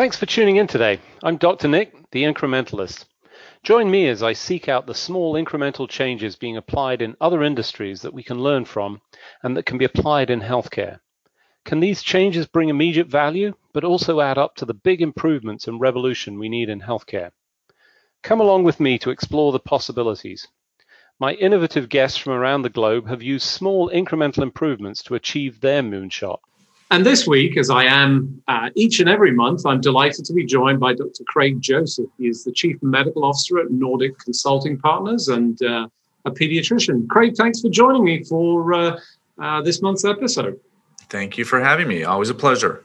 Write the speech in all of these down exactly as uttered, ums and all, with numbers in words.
Thanks for tuning in today. I'm Doctor Nick, the Incrementalist. Join me as I seek out the small incremental changes being applied in other industries that we can learn from and that can be applied in healthcare. Can these changes bring immediate value, but also add up to the big improvements and revolution we need in healthcare? Come along with me to explore the possibilities. My innovative guests from around the globe have used small incremental improvements to achieve their moonshot. And this week, as I am uh, each and every month, I'm delighted to be joined by Doctor Craig Joseph. He is the Chief Medical Officer at Nordic Consulting Partners and uh, a pediatrician. Craig, thanks for joining me for uh, uh, this month's episode. Thank you for having me. Always a pleasure.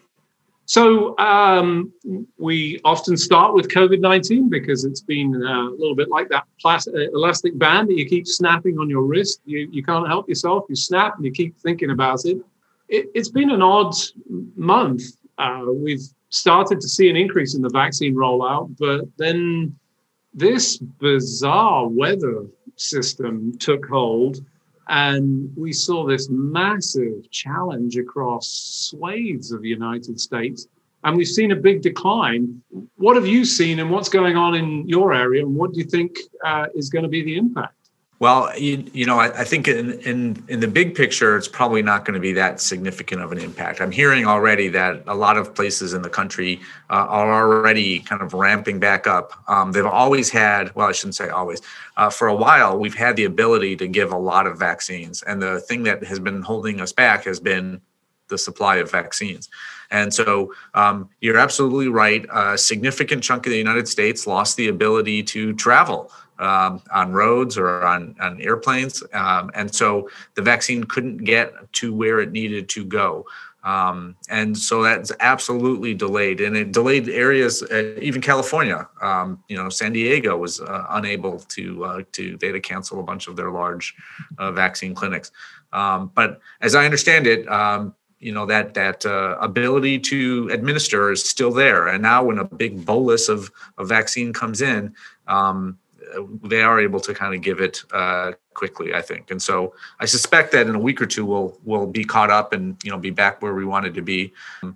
So um, we often start with COVID nineteen because it's been uh, a little bit like that plastic, elastic band that you keep snapping on your wrist. You, you can't help yourself. You snap and you keep thinking about it. It, it's been an odd month. Uh, we've started to see an increase in the vaccine rollout, but then this bizarre weather system took hold, and we saw this massive challenge across swathes of the United States, and we've seen a big decline. What have you seen, and what's going on in your area, and what do you think uh, is going to be the impact? Well, you, you know, I, I think in, in in the big picture, it's probably not going to be that significant of an impact. I'm hearing already that a lot of places in the country uh, are already kind of ramping back up. Um, they've always had, well, I shouldn't say always, uh, for a while, we've had the ability to give a lot of vaccines. And the thing that has been holding us back has been the supply of vaccines. And so um, you're absolutely right. A significant chunk of the United States lost the ability to travel Um, on roads or on, on airplanes. Um, and so the vaccine couldn't get to where it needed to go. Um, and so that's absolutely delayed. And it delayed areas, uh, even California. Um, you know, San Diego was uh, unable to, uh, to, they had to cancel a bunch of their large uh, vaccine clinics. Um, but as I understand it, um, you know, that that uh, ability to administer is still there. And now when a big bolus of, of vaccine comes in, um, they are able to kind of give it uh, quickly, I think. And so I suspect that in a week or two, we'll we'll be caught up and, you know, be back where we wanted to be.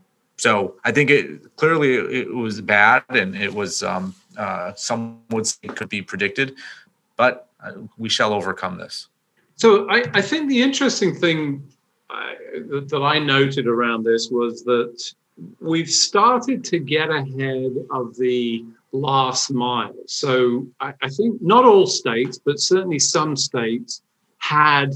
So I think it clearly it was bad, and it was um, uh, some would say it could be predicted, but we shall overcome this. So I, I think the interesting thing I, that I noted around this was that we've started to get ahead of the last mile. So I, I think not all states, but certainly some states had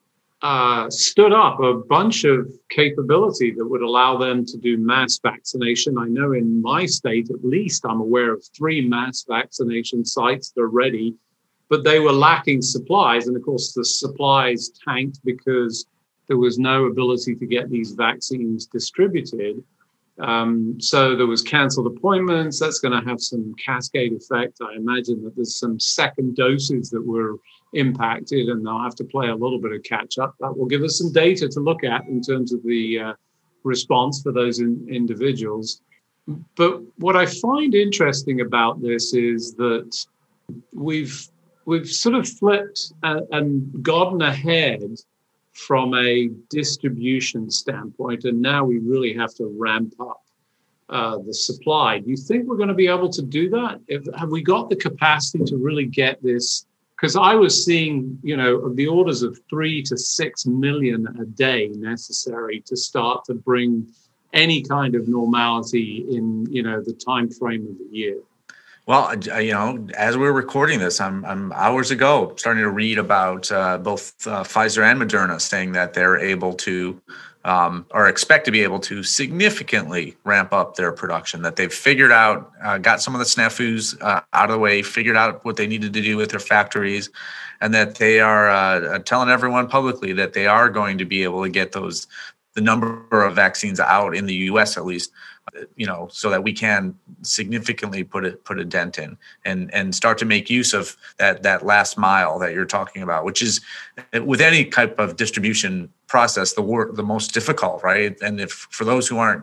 uh, stood up a bunch of capability that would allow them to do mass vaccination. I know in my state, at least, I'm aware of three mass vaccination sites that are ready, but they were lacking supplies. And of course, the supplies tanked because there was no ability to get these vaccines distributed. Um, so there was canceled appointments. That's going to have some cascade effect. I imagine that there's some second doses that were impacted, and they'll have to play a little bit of catch up. That will give us some data to look at in terms of the uh, response for those in, individuals. But what I find interesting about this is that we've we've sort of flipped and, and gotten ahead from a distribution standpoint, and now we really have to ramp up uh, the supply. Do you think we're going to be able to do that? If, have we got the capacity to really get this? Because I was seeing, you know, of the orders of three to six million a day necessary to start to bring any kind of normality in, you know, the time frame of the year. Well, you know, as we're recording this, I'm, I'm hours ago starting to read about uh, both uh, Pfizer and Moderna saying that they're able to um, or expect to be able to significantly ramp up their production, that they've figured out, uh, got some of the snafus uh, out of the way, figured out what they needed to do with their factories, and that they are uh, telling everyone publicly that they are going to be able to get those, the number of vaccines out in the U S at least, you know, so that we can significantly put a put a dent in and and start to make use of that that last mile that you're talking about, which is with any type of distribution process the work the most difficult, right? And if for those who aren't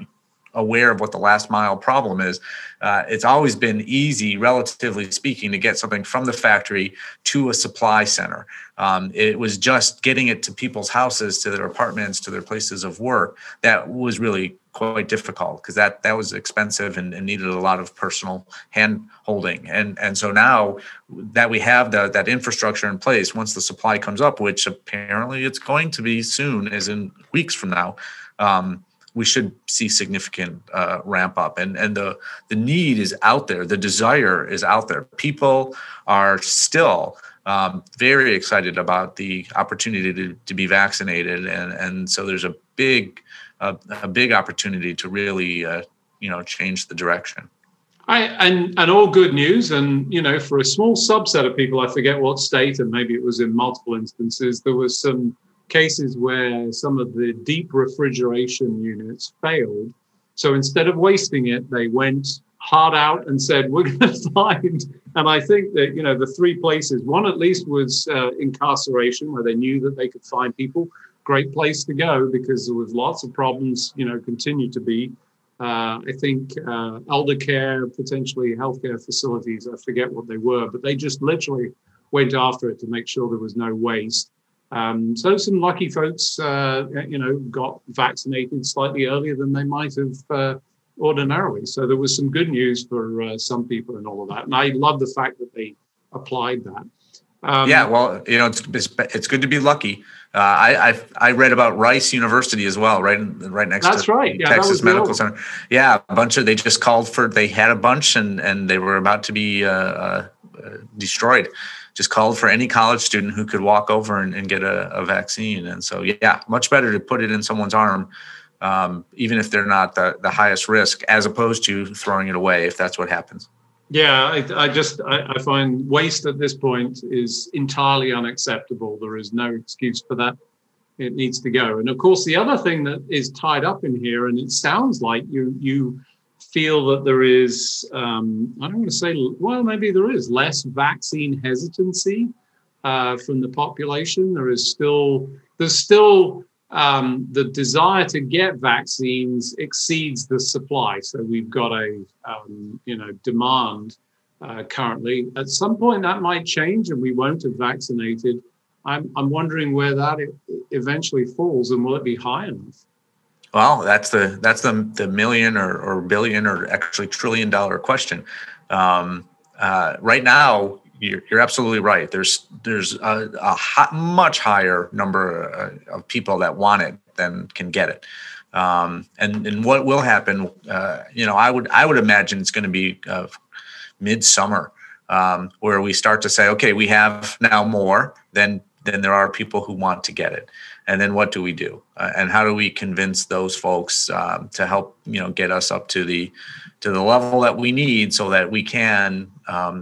aware of what the last mile problem is, uh, it's always been easy, relatively speaking, to get something from the factory to a supply center. Um, it was just getting it to people's houses, to their apartments, to their places of work that was really quite difficult, because that that was expensive and, and needed a lot of personal hand holding. And and so now that we have the, that infrastructure in place, once the supply comes up, which apparently it's going to be soon, as in weeks from now, um, we should see significant uh, ramp up, and and the the need is out there, the desire is out there. People are still um, very excited about the opportunity to, to be vaccinated, and and so there's a big a, a big opportunity to really uh, you know change the direction. I, and and all good news, and you know for a small subset of people, I forget what state, and maybe it was in multiple instances, there was some cases where some of the deep refrigeration units failed. So instead of wasting it, they went hard out and said, we're going to find, and I think that, you know, the three places, one at least was uh, incarceration, where they knew that they could find people. Great place to go, because there was lots of problems, you know, continue to be. Uh, I think uh, elder care, potentially healthcare facilities, I forget what they were, but they just literally went after it to make sure there was no waste. Um, so some lucky folks, uh, you know, got vaccinated slightly earlier than they might have uh, ordinarily. So there was some good news for uh, some people and all of that. And I love the fact that they applied that. Um, yeah, well, you know, it's, it's it's good to be lucky. Uh, I, I I read about Rice University as well, right right next that's to right. Yeah, Texas Medical the Center. Yeah, a bunch of they just called for they had a bunch and and they were about to be uh, uh, destroyed. Just called for any college student who could walk over and, and get a, a vaccine. And so, yeah, much better to put it in someone's arm, um, even if they're not the, the highest risk, as opposed to throwing it away if that's what happens. Yeah, I, I just I, I find waste at this point is entirely unacceptable. There is no excuse for that. It needs to go. And of course, the other thing that is tied up in here, and it sounds like you you feel that there is, um, I don't want to say, well, maybe there is less vaccine hesitancy uh, from the population. There is still, there's still um, the desire to get vaccines exceeds the supply. So we've got a, um, you know, demand uh, currently. At some point that might change and we won't have vaccinated. I'm, I'm wondering where that eventually falls, and will it be high enough? Well, that's the that's the the million or, or billion or actually trillion dollar question. Um, uh, right now, you're, you're absolutely right. There's there's a, a hot, much higher number uh, of people that want it than can get it. Um, and and what will happen? Uh, you know, I would I would imagine it's going to be uh, midsummer um, where we start to say, okay, we have now more than than there are people who want to get it. And then what do we do? Uh, and how do we convince those folks um, to help, you know, get us up to the to the level that we need so that we can, um,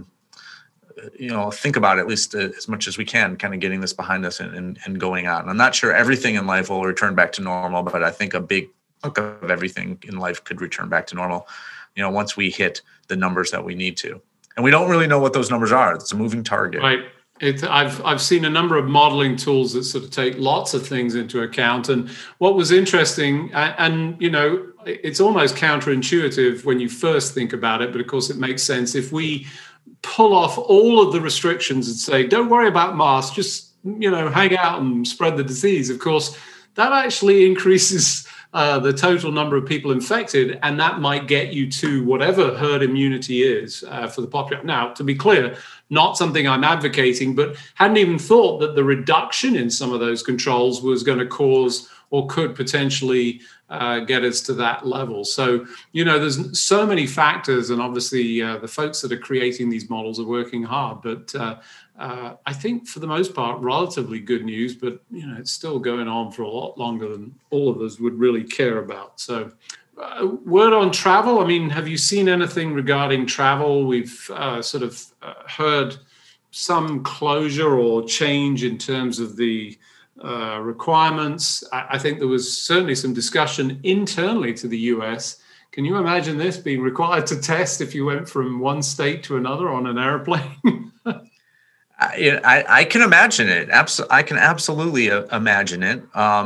you know, think about it, at least uh, as much as we can, kind of getting this behind us and, and, and going on. I'm not sure everything in life will return back to normal, but I think a big chunk of everything in life could return back to normal, you know, once we hit the numbers that we need to. And we don't really know what those numbers are. It's a moving target. Right. It, I've I've seen a number of modeling tools that sort of take lots of things into account. And what was interesting, and, and you know, it's almost counterintuitive when you first think about it, but of course it makes sense. If we pull off all of the restrictions and say, don't worry about masks, just, you know, hang out and spread the disease, of course, that actually increases uh, the total number of people infected, and that might get you to whatever herd immunity is uh, for the population. Now, to be clear, not something I'm advocating, but hadn't even thought that the reduction in some of those controls was going to cause or could potentially uh, get us to that level. So, you know, there's so many factors, and obviously uh, the folks that are creating these models are working hard, but uh, uh, I think for the most part, relatively good news, but, you know, it's still going on for a lot longer than all of us would really care about. So, Uh, word on travel. I mean, have you seen anything regarding travel? We've uh, sort of uh, heard some closure or change in terms of the uh, requirements. I, I think there was certainly some discussion internally to the U S. Can you imagine this being required to test if you went from one state to another on an airplane? I, I, I can imagine it. Abs- I can absolutely uh, imagine it. Um,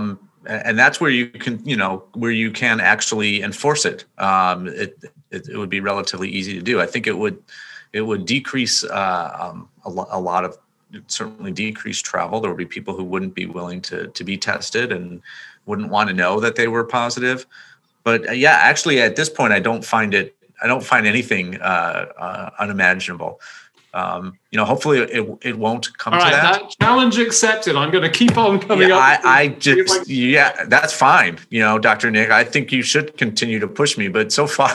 and that's where you can, you know, where you can actually enforce it. Um, it, it, it would be relatively easy to do. I think it would, it would decrease uh, um, a, lo- a lot of, certainly decrease travel. There would be people who wouldn't be willing to to be tested and wouldn't want to know that they were positive. But uh, yeah, actually, at this point, I don't find it. I don't find anything uh, uh, unimaginable. Um, you know, hopefully it it won't come All to right, that. that challenge accepted. I'm going to keep on coming Yeah, up. I, I just, yeah, that's fine. You know, Doctor Nick, I think you should continue to push me, but so far,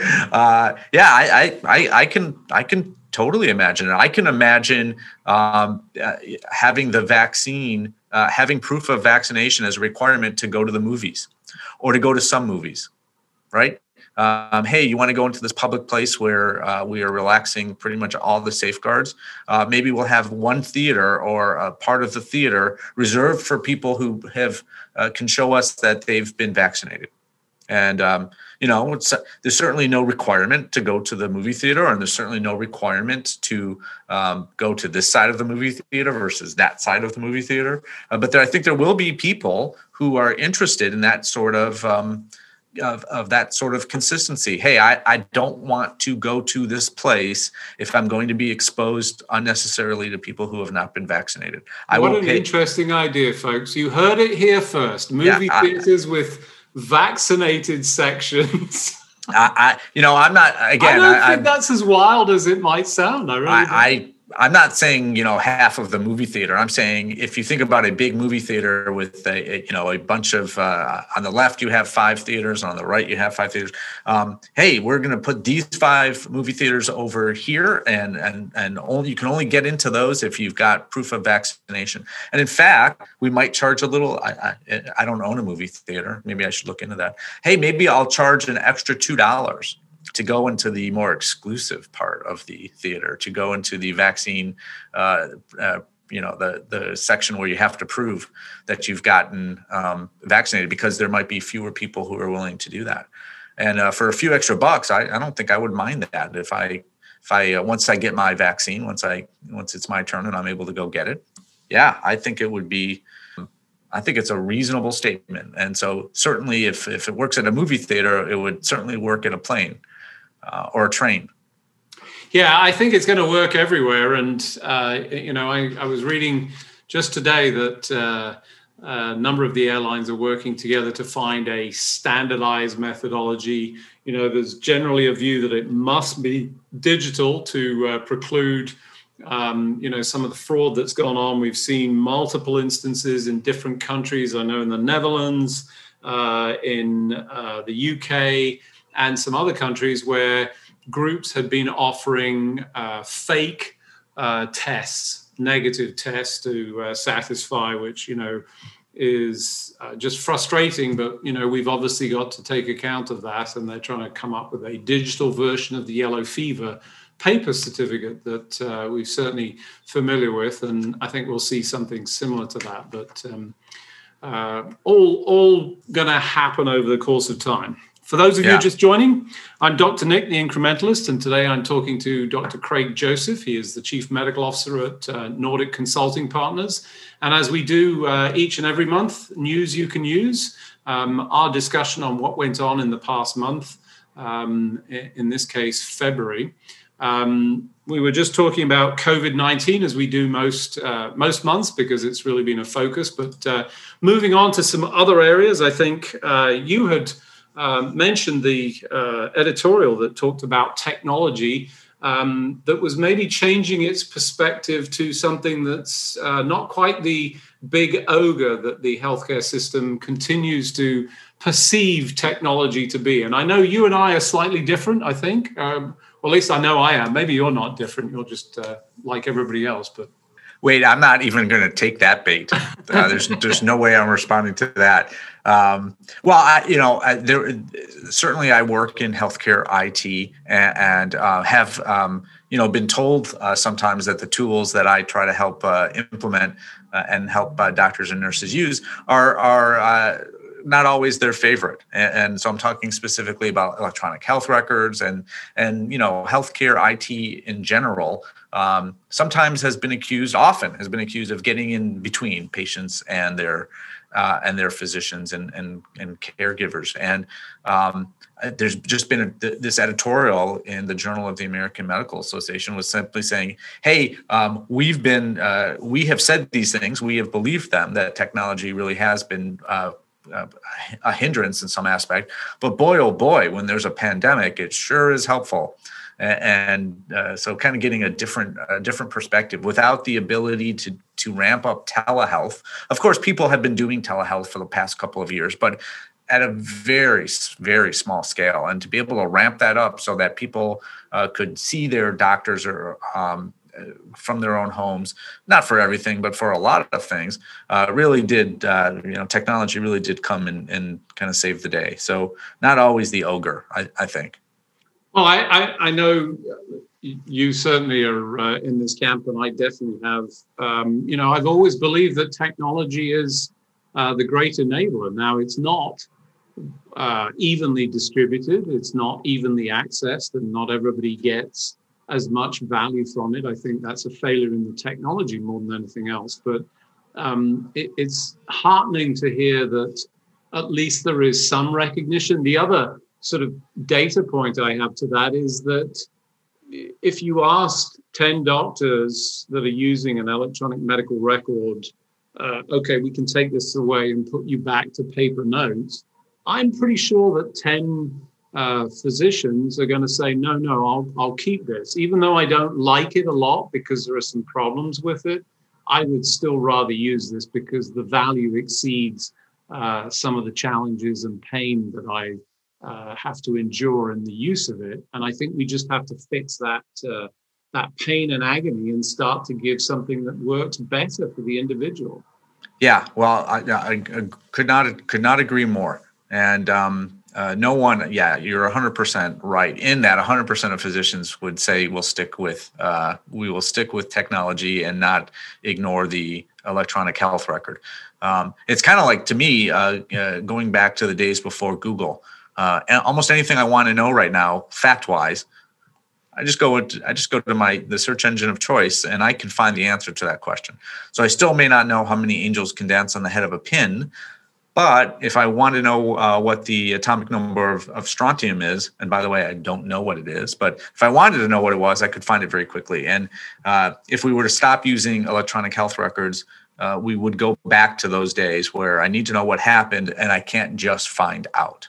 uh, yeah, I, I, I, I can, I can totally imagine it. I can imagine um, uh, having the vaccine, uh, having proof of vaccination as a requirement to go to the movies or to go to some movies, right? Um, hey, you want to go into this public place where uh, we are relaxing pretty much all the safeguards? Uh, maybe we'll have one theater or a part of the theater reserved for people who have uh, can show us that they've been vaccinated. And um, you know, it's, there's certainly no requirement to go to the movie theater, and there's certainly no requirement to um, go to this side of the movie theater versus that side of the movie theater. Uh, but there, I think there will be people who are interested in that sort of. Um, Of, of that sort of consistency. Hey, I, I don't want to go to this place if I'm going to be exposed unnecessarily to people who have not been vaccinated. I what will an pay- interesting idea, folks. You heard it here first. Movie Yeah, I- theaters with vaccinated sections. I, I, you know, I'm not, again, I don't I, think I'm- that's as wild as it might sound. I really don't. I, I I'm not saying, you know, half of the movie theater. I'm saying if you think about a big movie theater with a, a you know, a bunch of, uh, on the left, you have five theaters, and on the right, you have five theaters. Um, hey, we're going to put these five movie theaters over here, and, and, and only, you can only get into those if you've got proof of vaccination. And in fact, we might charge a little, I, I, I don't own a movie theater. Maybe I should look into that. Hey, maybe I'll charge an extra two dollars to go into the more exclusive part of the theater, to go into the vaccine, uh, uh, you know, the the section where you have to prove that you've gotten um, vaccinated, because there might be fewer people who are willing to do that. And uh, for a few extra bucks, I, I don't think I would mind that. If I, if I uh, once I get my vaccine, once I once it's my turn and I'm able to go get it, yeah, I think it would be. I think it's a reasonable statement. And so certainly, if if it works at a movie theater, it would certainly work at a plane. Uh, or a train. Yeah, I think it's going to work everywhere. And, uh, you know, I, I was reading just today that uh, a number of the airlines are working together to find a standardized methodology. You know, there's generally a view that it must be digital to uh, preclude, um, you know, some of the fraud that's gone on. We've seen multiple instances in different countries. I know in the Netherlands, uh, in uh, the U K, and some other countries where groups had been offering uh, fake uh, tests, negative tests to uh, satisfy, which, you know, is uh, just frustrating. But, you know, we've obviously got to take account of that. And they're trying to come up with a digital version of the yellow fever paper certificate that uh, we're certainly familiar with. And I think we'll see something similar to that. But um, uh, all, all going to happen over the course of time. For those of Yeah. you just joining, I'm Doctor Nick, the Incrementalist, and today I'm talking to Doctor Craig Joseph. He is the Chief Medical Officer at uh, Nordic Consulting Partners. And as we do uh, each and every month, news you can use, um, our discussion on what went on in the past month, um, in this case, February. Um, we were just talking about COVID nineteen, as we do most uh, most months, because it's really been a focus. But uh, moving on to some other areas, I think uh, you had Um, mentioned the uh, editorial that talked about technology um, that was maybe changing its perspective to something that's uh, not quite the big ogre that the healthcare system continues to perceive technology to be. And I know you and I are slightly different, I think. Um, or at least I know I am. Maybe you're not different. You're just uh, like everybody else. But Wait, I'm not even going to take that bait. Uh, there's there's no way I'm responding to that. Um, well, I, you know, I, there certainly I work in healthcare I T and, and uh, have um, you know been told uh, sometimes that the tools that I try to help uh, implement uh, and help uh, doctors and nurses use are are uh, not always their favorite. And, and so I'm talking specifically about electronic health records and and you know healthcare I T in general. Um, sometimes has been accused, often has been accused of getting in between patients and their uh, and their physicians and and, and caregivers. And um, there's just been a, this editorial in the Journal of the American Medical Association was simply saying, hey, um, we've been, uh, we have said these things, we have believed them, that technology really has been uh, uh, a hindrance in some aspect. But boy, oh boy, when there's a pandemic, it sure is helpful. And uh, so kind of getting a different a different perspective without the ability to to ramp up telehealth. Of course, people have been doing telehealth for the past couple of years, but at a very, very small scale. And to be able to ramp that up so that people uh, could see their doctors or um, from their own homes, not for everything, but for a lot of things, uh, really did, uh, you know, technology really did come and, and kind of save the day. So not always the ogre, I, I think. Well, I, I, I know you certainly are uh, in this camp, and I definitely have. Um, you know, I've always believed that technology is uh, the great enabler. Now, it's not uh, evenly distributed. It's not evenly accessed, and not everybody gets as much value from it. I think that's a failure in the technology more than anything else. But um, it, it's heartening to hear that at least there is some recognition. The other sort of data point I have to that is that if you asked ten doctors that are using an electronic medical record, uh, okay, we can take this away and put you back to paper notes, I'm pretty sure that ten uh, physicians are going to say, no, no, I'll, I'll keep this. Even though I don't like it a lot because there are some problems with it, I would still rather use this because the value exceeds uh, some of the challenges and pain that I Uh, have to endure in the use of it. And I think we just have to fix that uh, that pain and agony and start to give something that works better for the individual. Yeah, well, I, I could not could not agree more. And um, uh, no one, yeah, you're one hundred percent right in that. one hundred percent of physicians would say we'll stick with uh, we will stick with technology and not ignore the electronic health record. Um, it's kind of like, to me, uh, uh, going back to the days before Google. Uh, and almost anything I want to know right now, fact-wise, I just go into, I just go to my the search engine of choice, and I can find the answer to that question. So I still may not know how many angels can dance on the head of a pin, but if I want to know uh, what the atomic number of, of strontium is, and by the way, I don't know what it is, but if I wanted to know what it was, I could find it very quickly. And uh, if we were to stop using electronic health records, uh, we would go back to those days where I need to know what happened, and I can't just find out.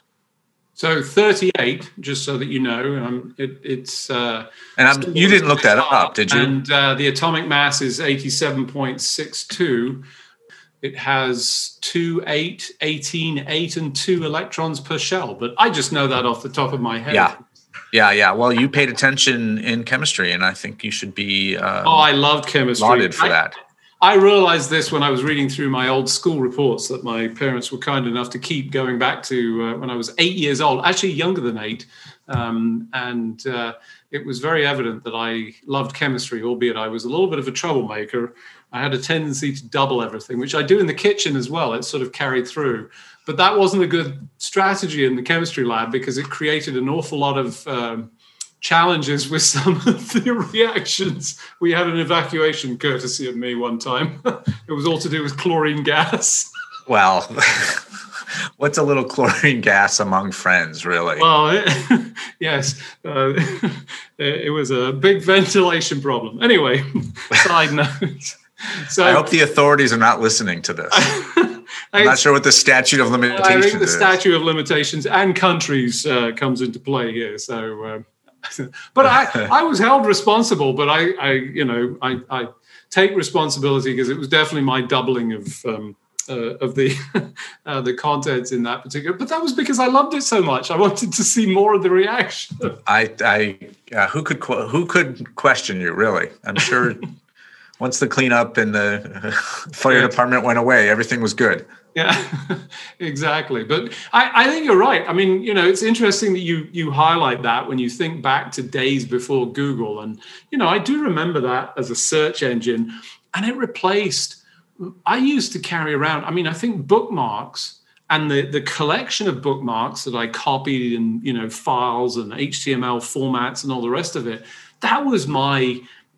So thirty-eight, just so that you know, um, it, it's... Uh, and I'm, you didn't look that up, did you? And uh, the atomic mass is eighty-seven point six two. It has two, eight, eighteen, eight, and two electrons per shell. But I just know that off the top of my head. Yeah, yeah, yeah. Well, you paid attention in chemistry, and I think you should be um, oh, I loved chemistry. lauded for I, that. I realized this when I was reading through my old school reports that my parents were kind enough to keep going back to uh, when I was eight years old, actually younger than eight. Um, and uh, it was very evident that I loved chemistry, albeit I was a little bit of a troublemaker. I had a tendency to double everything, which I do in the kitchen as well. It sort of carried through. But that wasn't a good strategy in the chemistry lab because it created an awful lot of um, challenges with some of the reactions. We had an evacuation courtesy of me one time. It was all to do with chlorine gas. Well, what's a little chlorine gas among friends, really? Well, it, yes, uh, it was a big ventilation problem. Anyway, side note. So I hope the authorities are not listeing to this. I'm not sure what the statute of limitations is. I think the is. statute of limitations and countries uh, comes into play here. So, uh, but I, I was held responsible. But I, I you know, I, I take responsibility because it was definitely my doubling of um, uh, of the uh, the contents in that particular. But that was because I loved it so much. I wanted to see more of the reaction. I, I uh, who could who could question you? Really, I'm sure. Once the cleanup and the fire yeah. department went away, everything was good. Yeah, exactly. But I, I think you're right. I mean, you know, it's interesting that you you highlight that when you think back to days before Google. And, you know, I do remember that as a search engine. And it replaced, I used to carry around, I mean, I think bookmarks and the, the collection of bookmarks that I copied in, you know, files and H T M L formats and all the rest of it, that was my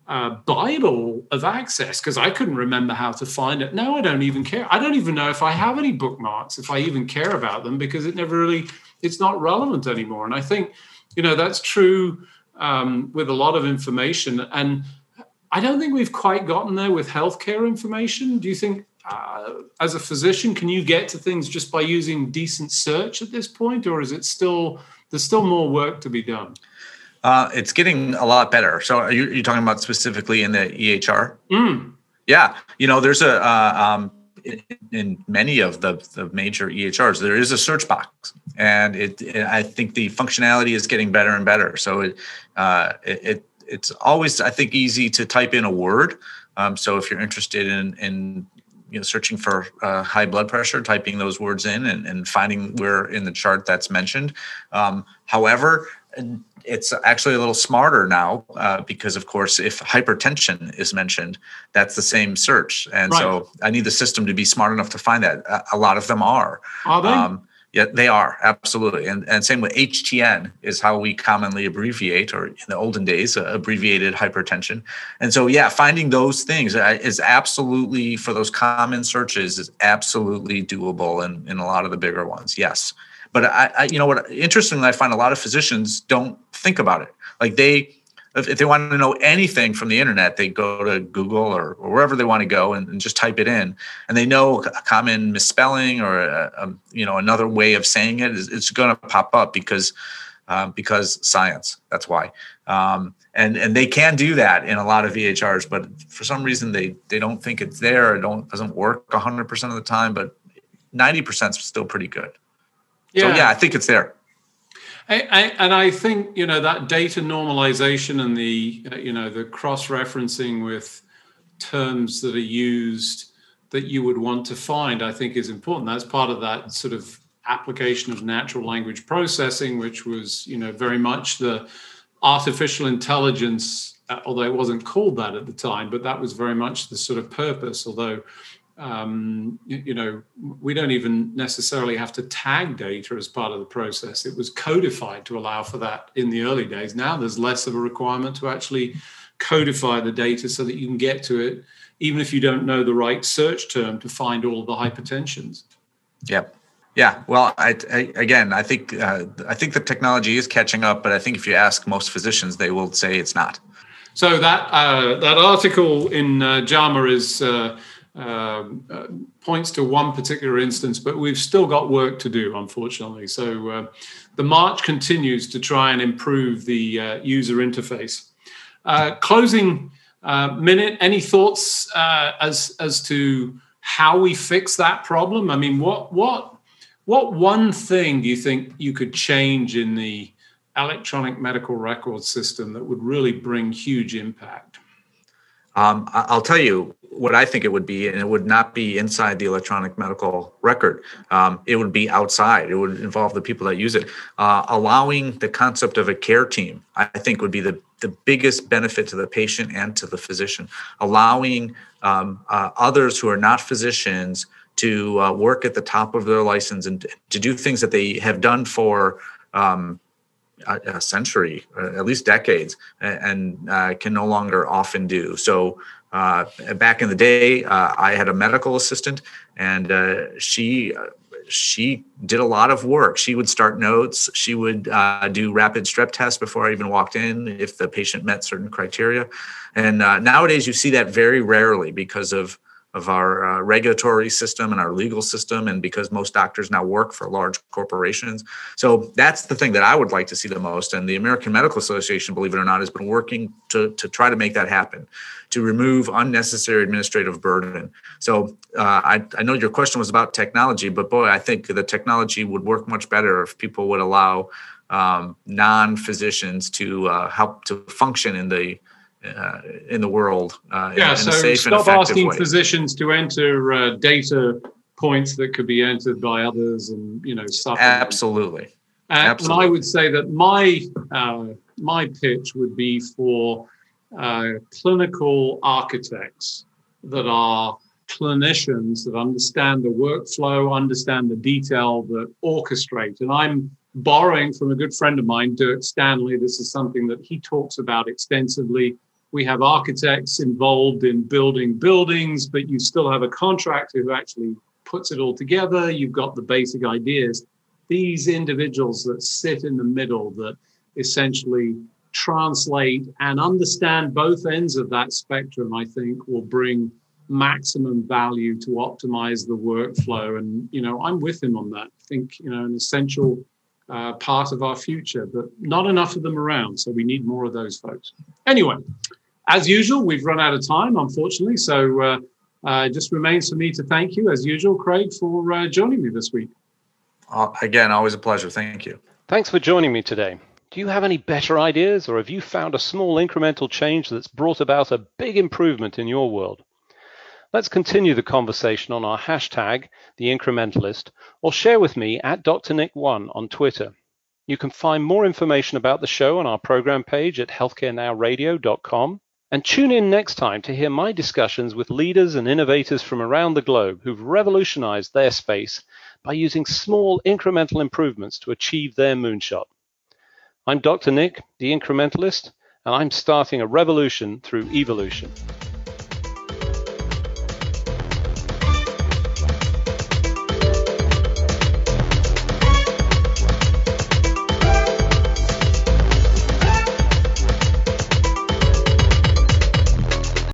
uh, Bible of access because I couldn't remember how to find it. Now I don't even care. I don't even know if I have any bookmarks, if I even care about them, because it never really, it's not relevant anymore. And I think, you know, that's true um, with a lot of information. And I don't think we've quite gotten there with healthcare information. Do you think, uh, as a physician, can you get to things just by using decent search at this point, or is it still, there's still more work to be done? Uh, it's getting a lot better. So are you, are you talking about specifically in the E H R? Mm. Yeah. You know, there's a, uh, um, in, in many of the, the major E H Rs, there is a search box, and it, it I think the functionality is getting better and better. So it, uh, it, it it's always, I think, easy to type in a word. Um, so if you're interested in, in you know, searching for uh, high blood pressure, typing those words in and, and finding where in the chart that's mentioned. Um, however, it's actually a little smarter now uh, because, of course, if hypertension is mentioned, that's the same search. And right. So I need the system to be smart enough to find that. A lot of them are. Are they? Um, yeah, they are. Absolutely. And, and same with H T N is how we commonly abbreviate, or in the olden days, uh, abbreviated hypertension. And so, yeah, finding those things is absolutely, for those common searches, is absolutely doable in, in a lot of the bigger ones. Yes. But I, I, you know what? Interestingly, I find a lot of physicians don't think about it. Like they, if, if they want to know anything from the internet, they go to Google or, or wherever they want to go and, and just type it in, and they know a common misspelling or a, a, you know another way of saying it is it's going to pop up because um, because science. That's why. Um, and and they can do that in a lot of E H Rs, but for some reason they they don't think it's there. It don't doesn't work one hundred percent of the time, but ninety percent is still pretty good. Yeah. So, yeah, I think it's there. I, I, and I think, you know, that data normalization and the, uh, you know, the cross-referencing with terms that are used that you would want to find, I think is important. That's part of that sort of application of natural language processing, which was, you know, very much the artificial intelligence, uh, although it wasn't called that at the time, but that was very much the sort of purpose, although Um, you, you know, we don't even necessarily have to tag data as part of the process. It was codified to allow for that in the early days. Now there's less of a requirement to actually codify the data so that you can get to it, even if you don't know the right search term to find all of the hypertensions. Yep. Yeah. Well, I, I, again, I think uh, I think the technology is catching up, but I think if you ask most physicians, they will say it's not. So that uh, that article in uh, JAMA is. Uh, Uh, uh, points to one particular instance, but we've still got work to do, unfortunately. So uh, the march continues to try and improve the uh, user interface. Uh, closing uh, minute, any thoughts uh, as as to how we fix that problem? I mean, what what what one thing do you think you could change in the electronic medical record system that would really bring huge impact? Um, I'll tell you what I think it would be, and it would not be inside the electronic medical record. Um, it would be outside. It would involve the people that use it. Uh, allowing the concept of a care team, I think, would be the, the biggest benefit to the patient and to the physician. Allowing um, uh, others who are not physicians to uh, work at the top of their license and to do things that they have done for um, A, a century, uh, at least decades, and uh, can no longer often do. So uh, back in the day, uh, I had a medical assistant, and uh, she uh, she did a lot of work. She would start notes. She would uh, do rapid strep tests before I even walked in if the patient met certain criteria. And uh, nowadays, you see that very rarely because of of our uh, regulatory system and our legal system, and because most doctors now work for large corporations. So that's the thing that I would like to see the most. And the American Medical Association, believe it or not, has been working to, to try to make that happen, to remove unnecessary administrative burden. So uh, I, I know your question was about technology, but boy, I think the technology would work much better if people would allow um, non-physicians to uh, help to function in the Uh, in the world uh, yeah, in, so in a safe stop and effective asking way. physicians to enter uh, data points that could be entered by others, and you know, supplement. Absolutely. Uh, Absolutely. And I would say that my uh, my pitch would be for uh, clinical architects that are clinicians that understand the workflow, understand the detail, that orchestrate. And I'm borrowing from a good friend of mine, Dirk Stanley. This is something that he talks about extensively we have architects involved in building buildings, but you still have a contractor who actually puts it all together. You've got the basic ideas. These individuals that sit in the middle that essentially translate and understand both ends of that spectrum, I think will bring maximum value to optimize the workflow. And, you know, I'm with him on that. I think, you know, an essential uh, part of our future, but not enough of them around. So we need more of those folks. Anyway, as usual, we've run out of time, unfortunately. So uh, uh, it just remains for me to thank you, as usual, Craig, for uh, joining me this week. Uh, again, always a pleasure. Thank you. Thanks for joining me today. Do you have any better ideas, or have you found a small incremental change that's brought about a big improvement in your world? Let's continue the conversation on our hashtag, The Incrementalist, or share with me at D R Nick one on Twitter. You can find more information about the show on our program page at healthcare now radio dot com. And tune in next time to hear my discussions with leaders and innovators from around the globe who've revolutionized their space by using small incremental improvements to achieve their moonshot. I'm Doctor Nick, the Incrementalist, and I'm starting a revolution through evolution.